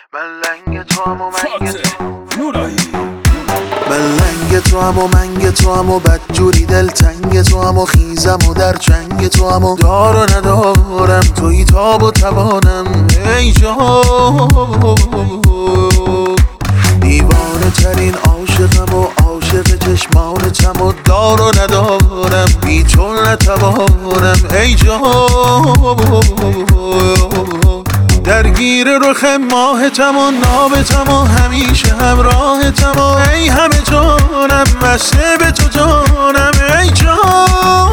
من لنگ تو هم و منگ تو من لنگ تو هم و منگ تو هم و بدجوری دلتنگ تو هم و خیزم و در چنگ تو هم و دار و ندارم توی تاب و توانم ای جان دیوانه ترین عاشقم و عاشق چشمانتم و دار و ندارم بی تو نتوانم ای جان درگیر رخ ماهتم و نابتم و همیشه همراهتم و ای همه جانم مسته به تو جانم ای جان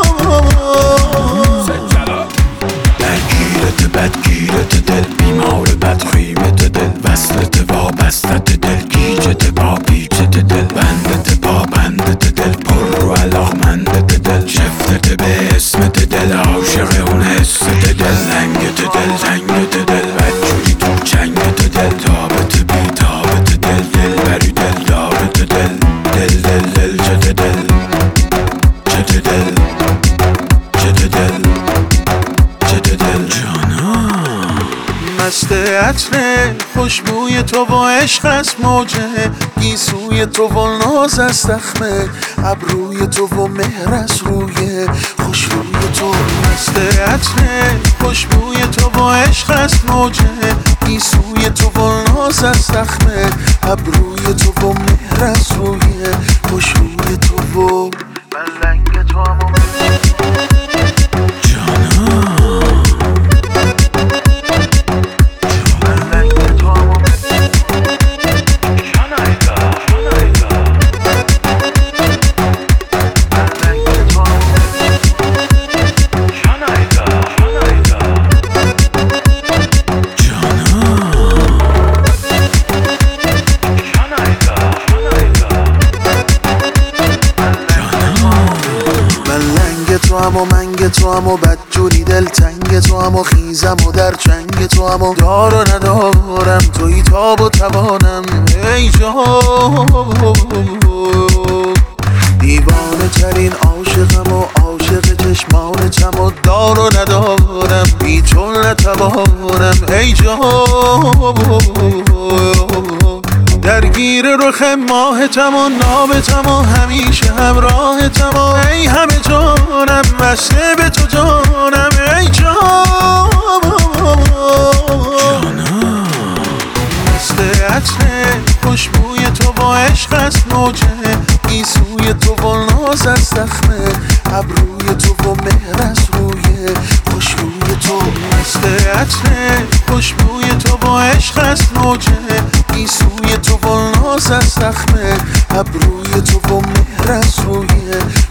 درگیرت بدگیرت دل بیمار بدخیمت دل وصلت وابستت دل گیجت با بیجت دل بندت با بندت دل پر رو علاقمندت دل شفتت به اسمت دل عاشق اون حست دل لنگت دل زنگت دل بدجوری تو چنگت دل تابت بی تابت دل دل بری دل دارت دل دل دل دل جت دل جت دل جت دل جت دل جانم مست عطر خوشبوی تو و عشق است موجه گیسوی تو و ناز است زخمه ابروی تو و مهر است روی خوشروی تو مست عطر خوشبوی تو و عشق است موجه گیسوی تو و ناز است زخمه ابروی تو و مهر است روی خوشروی تو و من لنگ تو هم و تو هم و منگ تو هم و بدجوری دلتنگ تو هم و خیزم و در چنگ تو هم و دار و ندارم توی تاب و توانم ای جان دیوانه ترین عاشقم و عاشق چشمانتم و دار و ندارم بی تو نتوانم ای جان درگیر رخ ماهتم و نابتم و همیشه همراهتم و ای همه جانم مسته به تو جانم ای جان مست عطر خوشبوی تو و عشق است موجه گیسوی تو و ناز است زخمه ابروی تو و مهر است روی خوشروی تو مست عطر خوشبوی تو و عشق است موجه گیسوی تو و ناز است زخمه ابروی تو و مهر است روی